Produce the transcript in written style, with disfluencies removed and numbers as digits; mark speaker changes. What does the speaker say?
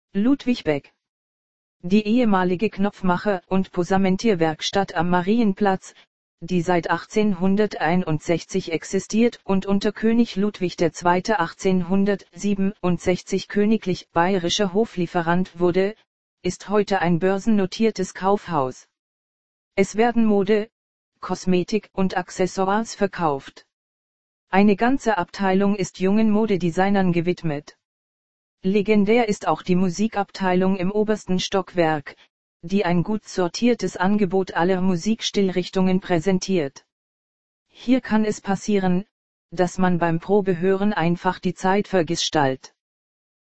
Speaker 1: Ludwig Beck. Die ehemalige Knopfmacher- und Posamentierwerkstatt am Marienplatz, die seit 1861 existiert und unter König Ludwig II. 1867 königlich bayerischer Hoflieferant wurde, ist heute ein börsennotiertes Kaufhaus. Es werden Mode, Kosmetik und Accessoires verkauft. Eine ganze Abteilung ist jungen Modedesignern gewidmet. Legendär ist auch die Musikabteilung im obersten Stockwerk, die ein gut sortiertes Angebot aller Musikstilrichtungen präsentiert. Hier kann es passieren, dass man beim Probehören einfach die Zeit vergisst.